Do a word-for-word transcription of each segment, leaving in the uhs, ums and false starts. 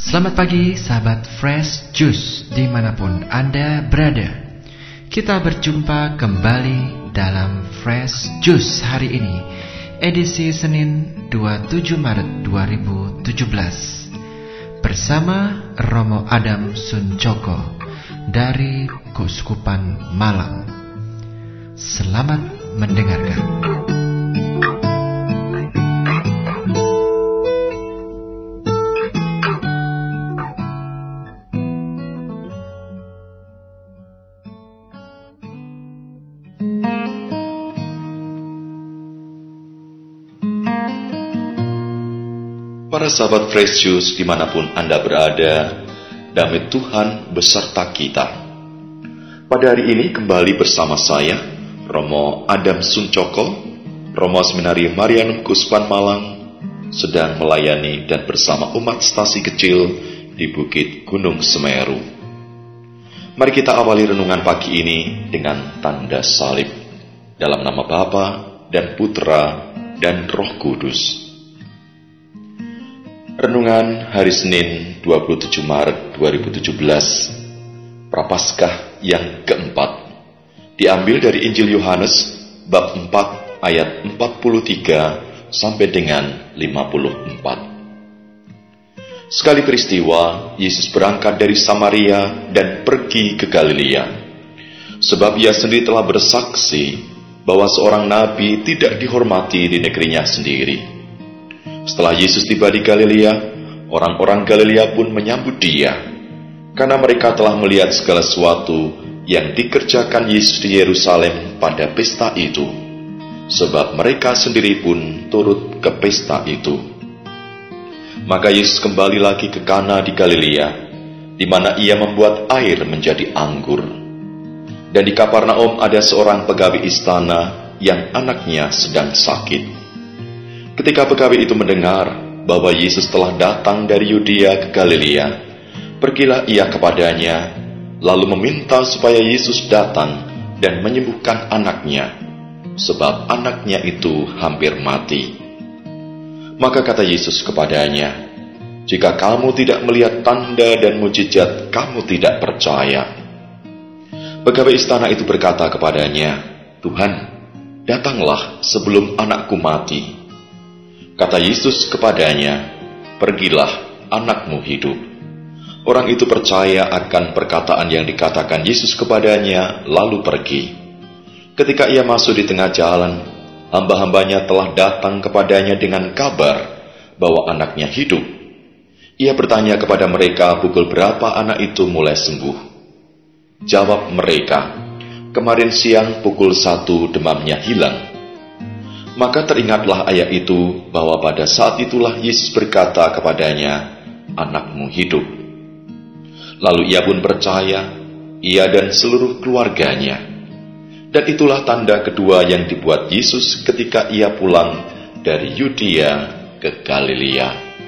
Selamat pagi sahabat Fresh Juice dimanapun Anda berada. Kita berjumpa kembali dalam Fresh Juice hari ini, edisi Senin dua puluh tujuh Maret dua ribu tujuh belas, bersama Romo Adam Suncoko dari Keuskupan Malang. Selamat mendengarkan. Para sahabat Fresh Juice dimanapun Anda berada, damai Tuhan beserta kita. Pada hari ini kembali bersama saya, Romo Adam Suncoko, Romo Seminari Marianum Keuskupan Malang, sedang melayani dan bersama umat stasi kecil di Bukit Gunung Semeru. Mari kita awali renungan pagi ini dengan tanda salib, dalam nama Bapa dan Putra dan Roh Kudus. Renungan hari Senin dua puluh tujuh Maret dua ribu tujuh belas, Prapaskah yang keempat, diambil dari Injil Yohanes bab empat ayat empat puluh tiga sampai dengan lima puluh empat. Sekali peristiwa, Yesus berangkat dari Samaria dan pergi ke Galilea, sebab ia sendiri telah bersaksi bahwa seorang nabi tidak dihormati di negerinya sendiri. Setelah Yesus tiba di Galilea, orang-orang Galilea pun menyambut dia, karena mereka telah melihat segala sesuatu yang dikerjakan Yesus di Yerusalem pada pesta itu, sebab mereka sendiri pun turut ke pesta itu. Maka Yesus kembali lagi ke Kana di Galilea, di mana ia membuat air menjadi anggur. Dan di Kapernaum ada seorang pegawai istana yang anaknya sedang sakit. Ketika pegawai itu mendengar bahwa Yesus telah datang dari Yudea ke Galilea, pergilah ia kepadanya, lalu meminta supaya Yesus datang dan menyembuhkan anaknya, sebab anaknya itu hampir mati. Maka kata Yesus kepadanya, "Jika kamu tidak melihat tanda dan mujizat, kamu tidak percaya." Pegawai istana itu berkata kepadanya, "Tuhan, datanglah sebelum anakku mati." Kata Yesus kepadanya, "Pergilah, anakmu hidup." Orang itu percaya akan perkataan yang dikatakan Yesus kepadanya, lalu pergi. Ketika ia masuk di tengah jalan, hamba-hambanya telah datang kepadanya dengan kabar bahwa anaknya hidup. Ia bertanya kepada mereka pukul berapa anak itu mulai sembuh. Jawab mereka, "Kemarin siang pukul satu demamnya hilang." Maka teringatlah ayat itu bahwa pada saat itulah Yesus berkata kepadanya, "Anakmu hidup." Lalu ia pun percaya, ia dan seluruh keluarganya. Dan itulah tanda kedua yang dibuat Yesus ketika ia pulang dari Yudea ke Galilea.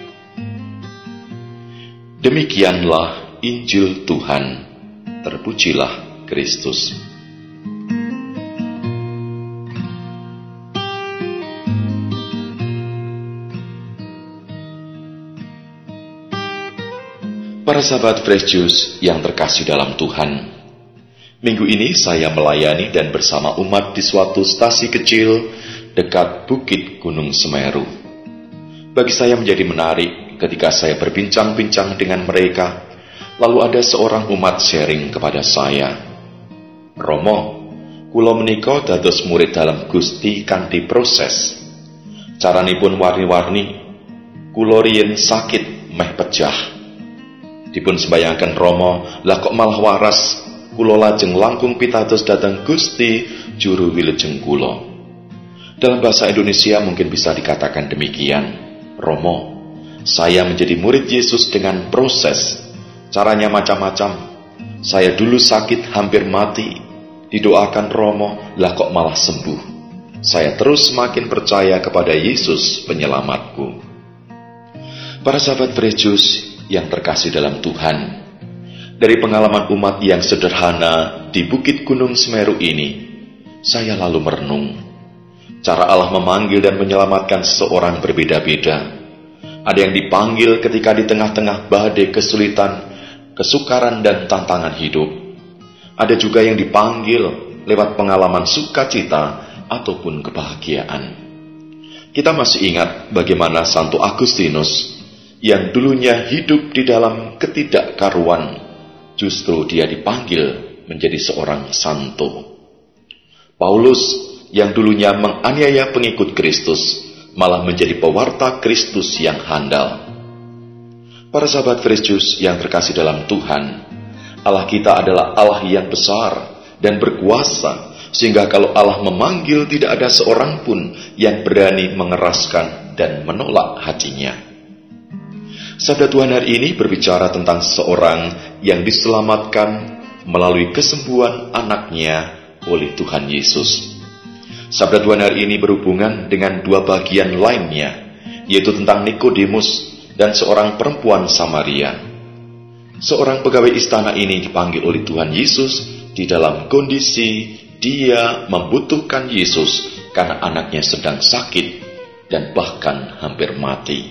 Demikianlah Injil Tuhan. Terpujilah Kristus. Para sahabat Fresh Juice yang terkasih dalam Tuhan, minggu ini saya melayani dan bersama umat di suatu stasi kecil dekat Bukit Gunung Semeru. Bagi saya menjadi menarik ketika saya berbincang-bincang dengan mereka, lalu ada seorang umat sharing kepada saya, "Romo, kula menika dados murid dalam Gusti kanthi proses. Caranipun warni-warni, kula riyen sakit meh pejah. Dipun sembayangaken Romo, lah kok malah waras, kula lajeng langkung pitados dhateng Gusti juru wilujeng kula." Dalam bahasa Indonesia mungkin bisa dikatakan demikian, "Romo, saya menjadi murid Yesus dengan proses. Caranya macam-macam. Saya dulu sakit hampir mati, didoakan Romo, lah kok malah sembuh. Saya terus semakin percaya kepada Yesus penyelamatku." Para sahabat Fresh Juice yang terkasih dalam Tuhan, dari pengalaman umat yang sederhana di Bukit Gunung Semeru ini, saya lalu merenung. Cara Allah memanggil dan menyelamatkan seseorang berbeda-beda. Ada yang dipanggil ketika di tengah-tengah badai kesulitan, kesukaran dan tantangan hidup. Ada juga yang dipanggil lewat pengalaman sukacita ataupun kebahagiaan. Kita masih ingat bagaimana Santo Agustinus yang dulunya hidup di dalam ketidakkaruan, justru dia dipanggil menjadi seorang santo. Paulus yang dulunya menganiaya pengikut Kristus, malah menjadi pewarta Kristus yang handal. Para sahabat Fresh Juice yang terkasih dalam Tuhan, Allah kita adalah Allah yang besar dan berkuasa, sehingga kalau Allah memanggil tidak ada seorang pun yang berani mengeraskan dan menolak hatinya. Sabda Tuhan hari ini berbicara tentang seorang yang diselamatkan melalui kesembuhan anaknya oleh Tuhan Yesus. Sabda Tuhan hari ini berhubungan dengan dua bagian lainnya, yaitu tentang Nikodemus dan seorang perempuan Samaria. Seorang pegawai istana ini dipanggil oleh Tuhan Yesus di dalam kondisi dia membutuhkan Yesus karena anaknya sedang sakit dan bahkan hampir mati.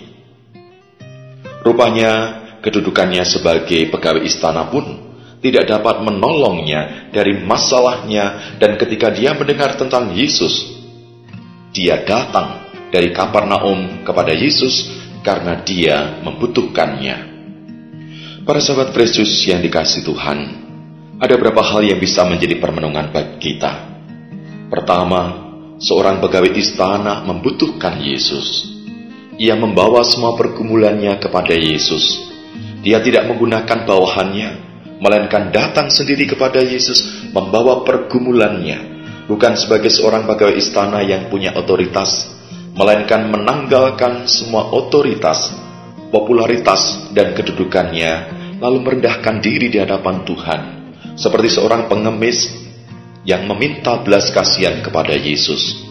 Rupanya kedudukannya sebagai pegawai istana pun tidak dapat menolongnya dari masalahnya, dan ketika dia mendengar tentang Yesus, dia datang dari Kapernaum kepada Yesus karena dia membutuhkannya. Para sahabat Fresh Juice yang dikasihi Tuhan, ada beberapa hal yang bisa menjadi permenungan bagi kita. Pertama, seorang pegawai istana membutuhkan Yesus. Ia membawa semua pergumulannya kepada Yesus. Dia tidak menggunakan bawahannya, melainkan datang sendiri kepada Yesus membawa pergumulannya, bukan sebagai seorang pegawai istana yang punya otoritas, melainkan menanggalkan semua otoritas, popularitas, dan kedudukannya, lalu merendahkan diri di hadapan Tuhan, seperti seorang pengemis yang meminta belas kasihan kepada Yesus.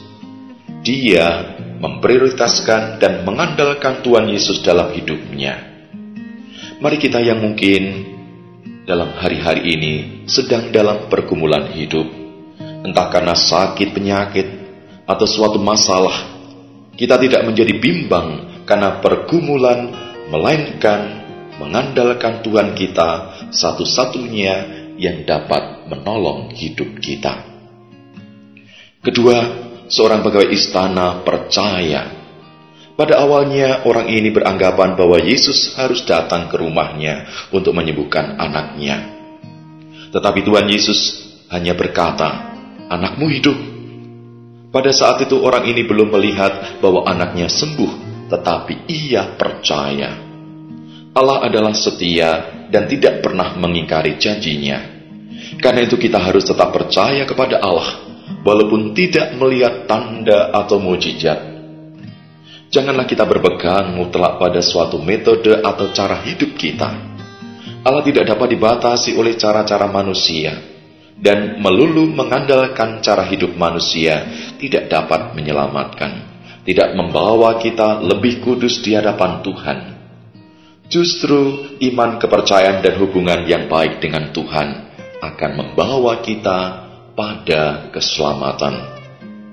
Dia memprioritaskan dan mengandalkan Tuhan Yesus dalam hidupnya. Mari kita yang mungkin dalam hari-hari ini sedang dalam pergumulan hidup, entah karena sakit, penyakit, atau suatu masalah, kita tidak menjadi bimbang karena pergumulan, melainkan mengandalkan Tuhan kita satu-satunya yang dapat menolong hidup kita. Kedua, seorang pegawai istana percaya. Pada awalnya orang ini beranggapan bahwa Yesus harus datang ke rumahnya untuk menyembuhkan anaknya. Tetapi Tuhan Yesus hanya berkata, "Anakmu hidup." Pada saat itu orang ini belum melihat bahwa anaknya sembuh, tetapi ia percaya. Allah adalah setia dan tidak pernah mengingkari janjinya. Karena itu kita harus tetap percaya kepada Allah, walaupun tidak melihat tanda atau mukjizat. Janganlah kita berpegang mutlak pada suatu metode atau cara hidup kita. Allah tidak dapat dibatasi oleh cara-cara manusia, dan melulu mengandalkan cara hidup manusia tidak dapat menyelamatkan, tidak membawa kita lebih kudus di hadapan Tuhan. Justru iman, kepercayaan, dan hubungan yang baik dengan Tuhan akan membawa kita pada keselamatan.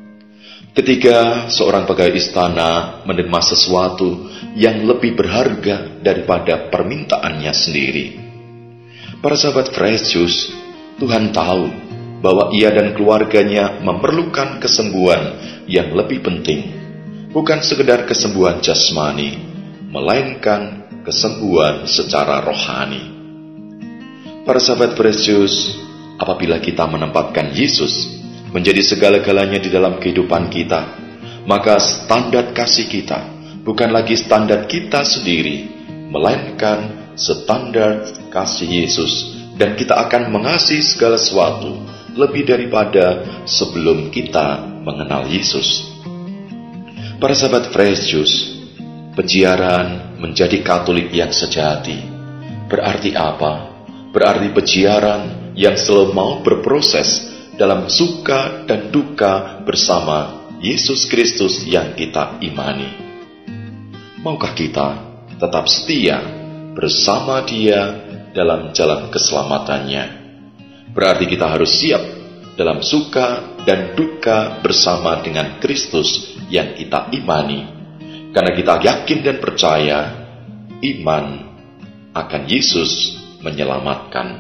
Ketiga, seorang pegawai istana menerima sesuatu yang lebih berharga daripada permintaannya sendiri. Para sahabat Fresh Juice, Tuhan tahu bahwa ia dan keluarganya memerlukan kesembuhan yang lebih penting, bukan sekedar kesembuhan jasmani, melainkan kesembuhan secara rohani. Para sahabat Fresh Juice, apabila kita menempatkan Yesus menjadi segala-galanya di dalam kehidupan kita, maka standar kasih kita bukan lagi standar kita sendiri, melainkan standar kasih Yesus, dan kita akan mengasihi segala sesuatu lebih daripada sebelum kita mengenal Yesus. Para sahabat Fresh Juice, peziarah menjadi Katolik yang sejati berarti apa? Berarti peziarah yang selalu mau berproses dalam suka dan duka bersama Yesus Kristus yang kita imani. Maukah kita tetap setia bersama Dia dalam jalan keselamatannya? Berarti kita harus siap dalam suka dan duka bersama dengan Kristus yang kita imani. karena kita yakin dan percaya iman akan Yesus menyelamatkan.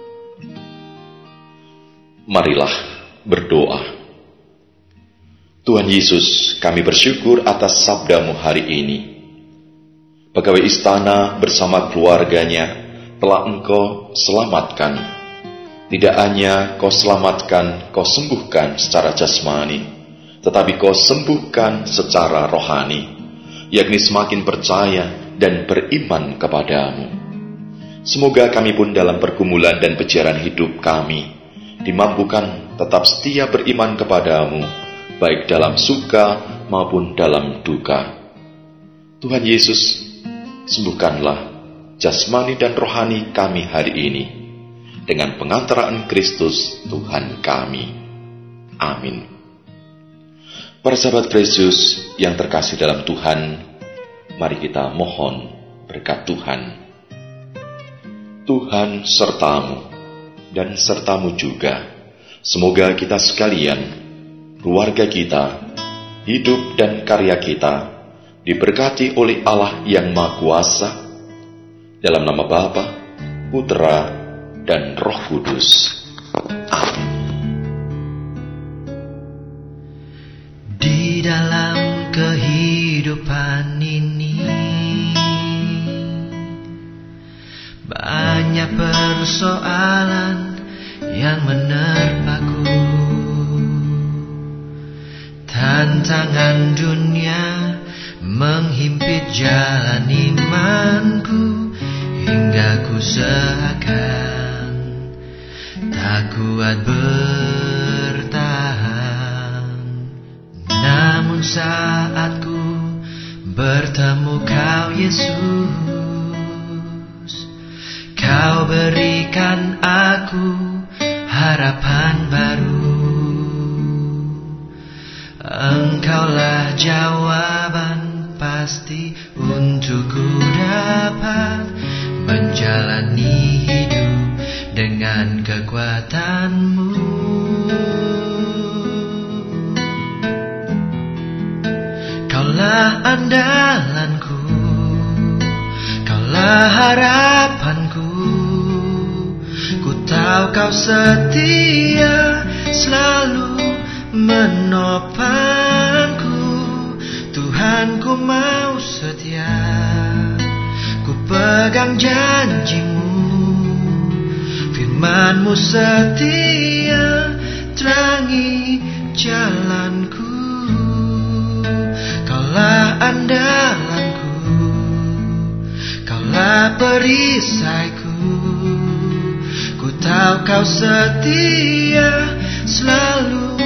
Marilah berdoa. Tuhan Yesus, kami bersyukur atas sabda-Mu hari ini. Pegawai istana bersama keluarganya telah Engkau selamatkan. Tidak hanya Kau selamatkan, Kau sembuhkan secara jasmani, tetapi Kau sembuhkan secara rohani, yakni semakin percaya dan beriman kepadamu. Semoga kami pun dalam pergumulan dan pejaran hidup kami dimampukan tetap setia beriman kepadamu, baik dalam suka maupun dalam duka. Tuhan Yesus, sembuhkanlah jasmani dan rohani kami hari ini dengan pengantaraan Kristus Tuhan kami. Amin. Para sahabat Yesus yang terkasih dalam Tuhan, mari kita mohon berkat Tuhan. Tuhan sertamu dan sertamu juga. Semoga kita sekalian, keluarga kita, hidup dan karya kita diberkati oleh Allah yang Maha Kuasa, dalam nama Bapa, Putra, dan Roh Kudus. Amin. Di dalam kehidupan ini banyak persoalan yang menerpaku. Tantangan dunia menghimpit jalan imanku, hingga ku seakan tak kuat bertahan. Namun saat ku bertemu Kau Yesus, Kau berikan aku harapan baru. Engkaulah jawaban pasti untuk ku dapat menjalani hidup dengan kekuatan-Mu. Kaulah andalanku, Kaulah harapanku. Ku tahu Kau setia, selalu menopangku. Tuhan, ku mau setia, ku pegang janji-Mu. Firman-Mu setia, terangi jalanku. Kaulah andalanku, Kaulah perisaiku. Ku tahu Kau setia, selalu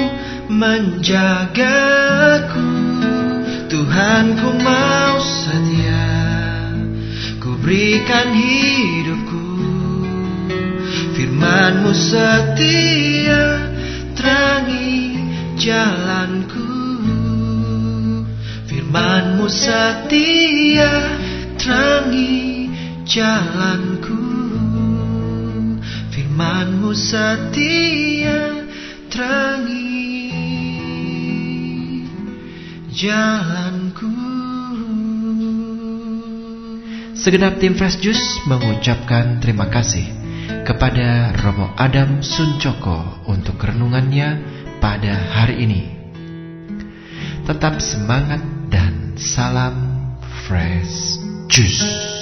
menjagaku. Tuhan, ku mau setia, ku berikan hidupku. Firman-Mu setia, terangi jalanku. Firman-Mu setia, terangi jalanku. Firman-Mu setia, terangi jalanku. Segenap tim Fresh Juice mengucapkan terima kasih kepada Romo Adam Suncoko untuk renungannya pada hari ini. Tetap semangat dan salam Fresh Juice.